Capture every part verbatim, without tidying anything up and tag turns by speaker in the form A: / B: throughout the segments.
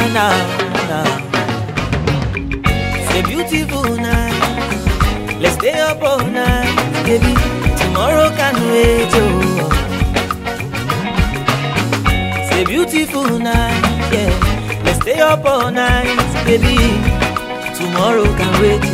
A: now, now. It's a beautiful night. Let's stay up all night, baby. Tomorrow can wait, oh. It's a beautiful night, yeah. Let's stay up all night, baby. Tomorrow can wait,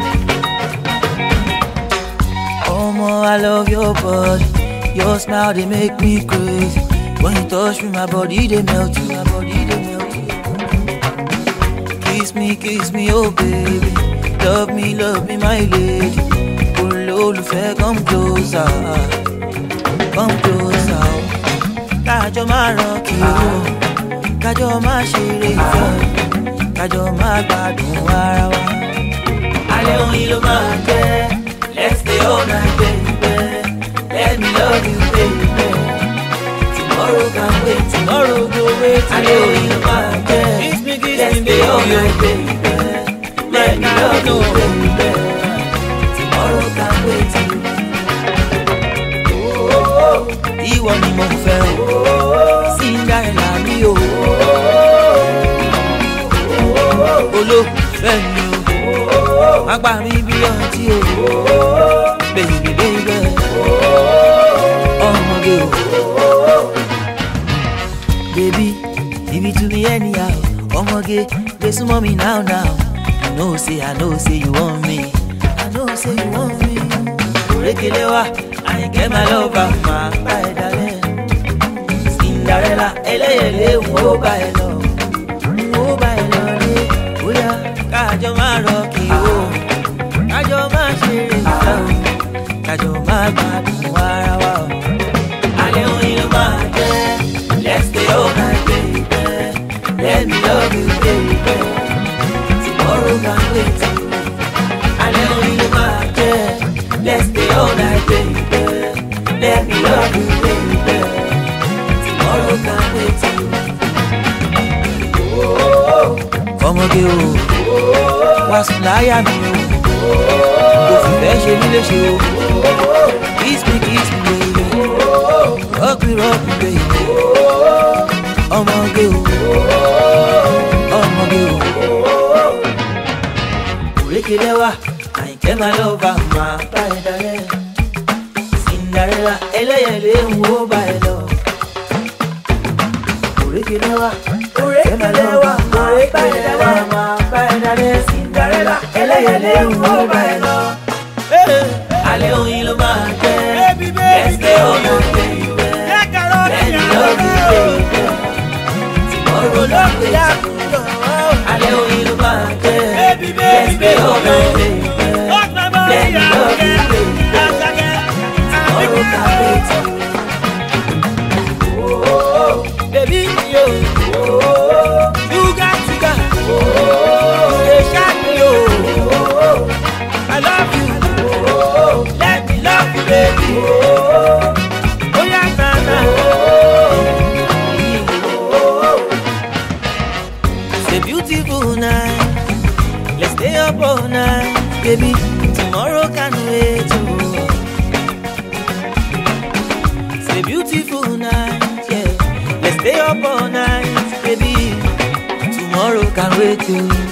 A: oh. Oh, more, I love your body. Your smile, they make me crazy. When you touch me, my body, they melt you. My body, they melt you. Kiss me, kiss me, oh baby. Love me, love me, my lady. Ololufe, come closer. Come closer. Kajo ma rock you. Kajo ma shire ìfẹ́. Kajo ma gbádùn ara wa. Alẹ́ oyin ló máa jẹ́. Let's stay all night, baby. Let me love you, baby. Tomorrow can wait, tomorrow go wait. Alẹ́ oyin ló máa jẹ́. Kiss me, kiss me, baby. Let's stay all night, baby. Let me love you, baby. Tomorrow can wait. Ìwọ ni mo fẹ́ o, Cinderella mi o. Olólùfẹ́ mi o, má gbà mí bí ọtí o. Baby, baby, ọmọge o. Baby, give it to me anyhow. Ọmọge, gbé súnmọ́ mi now now. I know say, I know say you want me. I know say you want me. Orekele wa, I get my lover, ma bá ẹ dalẹ̀. Cinderella, ẹlẹ́yẹlé, mo bá ẹ lọ. Mo bá ẹ lọ lé. Bóyá kájọ máa rọ̀kì o. Kájọ máa ṣeré ìfẹ́ o. Kájọ máa gbádùn ara wa o. Alẹ́ oyin ló máa jẹ́. Let's stay all night, baby. Let me love you, baby. Tomorrow can wait. Alẹ́ oyin ló máa jẹ́. Let's stay all night, baby. Let me love you, baby. Tomorrow can wait. Ọmọge o, wá sùn láyà mi o. Kò fìfẹ́ ṣe mí léṣe o. Kiss me, kiss me, baby. Rock me, rock me, baby. Ọmọge o, ọmọge o. Orekele wa, Àyìnkẹ́ máa lọ́ba máa bá ẹ dalẹ̀. Cinderella, ẹlẹ́yẹlé ń wo bá ẹ lọ. Orekele wa, Orekele wa, máa bá ẹ dalẹ̀, máa bá ẹ dalẹ̀. Cinderella, ẹlẹ́yẹlé ń wo bá ẹ lọ. Alẹ́ oyin ló máa jẹ́. Let's stay all night, baby. Let me love you, baby. Tomorrow can wait. Alẹ́ oyin ló máa jẹ́. Let's stay all night, baby. Let me love you, baby. Tomorrow can wait. Baby, yo, sugar, sugar, they shine me, yo. I love you, let me love you, baby. Oh yeah, na na. It's a beautiful night. Let's stay up all night, baby. Tomorrow can wait, oh. It's a beautiful night, yeah. Let's stay up all night, baby. Tomorrow can wait, oh.